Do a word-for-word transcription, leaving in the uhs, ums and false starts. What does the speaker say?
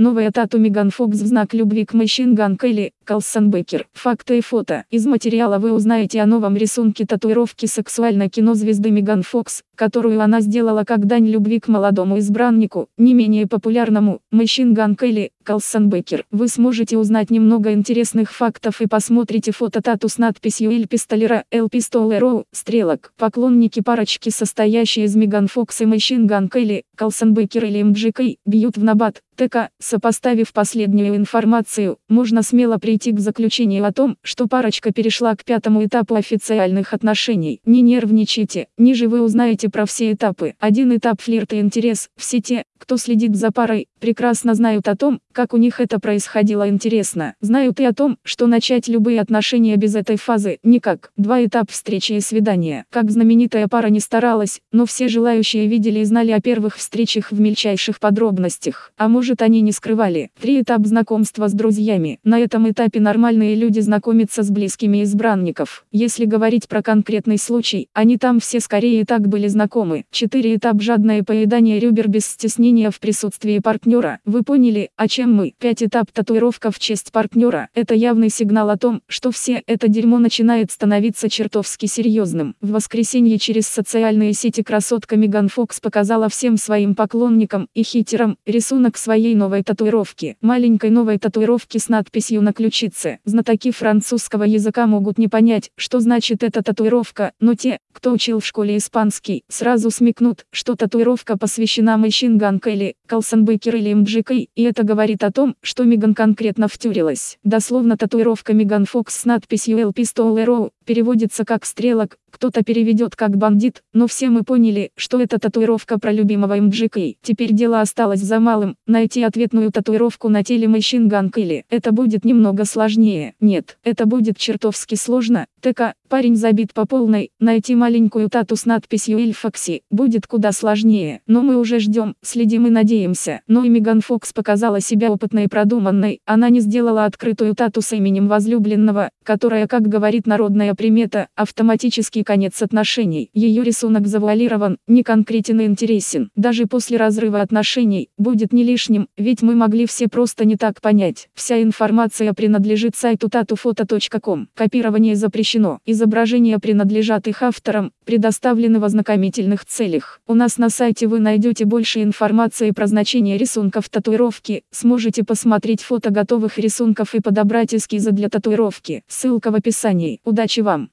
Новая тату Меган Фокс в знак любви к Мэйшин Ган Келли, Калсон Беккер. Факты и фото. Из материала вы узнаете о новом рисунке татуировки сексуальной кинозвезды Меган Фокс, которую она сделала как дань любви к молодому избраннику, не менее популярному, Мэйшин Ган Келли, Калсон Беккер. Вы сможете узнать немного интересных фактов и посмотрите фото тату с надписью «Эль Пистолера», «Эль Пистолеро», стрелок. Поклонники парочки, состоящие из Меган Фокс и Мэйшин Ган Келли, Калсон Беккер или эм джи кей, бьют в набат. ТК, сопоставив последнюю информацию, можно смело прийти к заключению о том, что парочка перешла к пятому этапу официальных отношений. Не нервничайте, ниже вы узнаете про все этапы. Один этап флирт и интерес. Все те, кто следит за парой, прекрасно знают о том, как у них это происходило интересно. Знают и о том, что начать любые отношения без этой фазы никак. Два этап встречи и свидания. Как знаменитая пара не старалась, но все желающие видели и знали о первых встречах в мельчайших подробностях. А может, они не скрывали. Три этап знакомства с друзьями. На этом этапе нормальные люди знакомятся с близкими избранников. Если говорить про конкретный случай, они там все скорее и так были знакомы. Четыре этап жадное поедание ребер без стеснения в присутствии партнера. Вы поняли, о чем мы? Пять этап татуировка в честь партнера. Это явный сигнал о том, что все это дерьмо начинает становиться чертовски серьезным. В воскресенье через социальные сети красотка Меган Фокс показала всем своим поклонникам и хейтерам рисунок своей новой татуировки. Маленькой новой татуировки с надписью на ключице. Знатоки французского языка могут не понять, что значит эта татуировка, но те, кто учил в школе испанский, сразу смекнут, что татуировка посвящена Мэйшин Ган Келли, Калсон Беккер или эм джи кей, и это говорит о том, что Меган конкретно втюрилась. Дословно татуировка Меган Фокс с надписью «Эль Пистолеро» переводится как «стрелок», кто-то переведет как «бандит», но все мы поняли, что это татуировка про любимого эм джи кей. Теперь дело осталось за малым – найти ответную татуировку на теле Мэйшин Ган Келли. Это будет немного сложнее. Нет, это будет чертовски сложно. ТК, парень забит по полной, найти маленькую тату с надписью «Эль Фокси» будет куда сложнее. Но мы уже ждем, следим и надеемся. Но и Меган Фокс показала себя опытной и продуманной. Она не сделала открытую тату с именем возлюбленного, которая, как говорит народная примета, автоматически конец отношений. Ее рисунок завуалирован, не конкретен и интересен. Даже после разрыва отношений, будет не лишним, ведь мы могли все просто не так понять. Вся информация принадлежит сайту татуфото точка ком. Копирование запрещено. Изображения принадлежат их авторам, предоставлены в ознакомительных целях. У нас на сайте вы найдете больше информации про значение рисунков татуировки, сможете посмотреть фото готовых рисунков и подобрать эскизы для татуировки. Ссылка в описании. Удачи вам!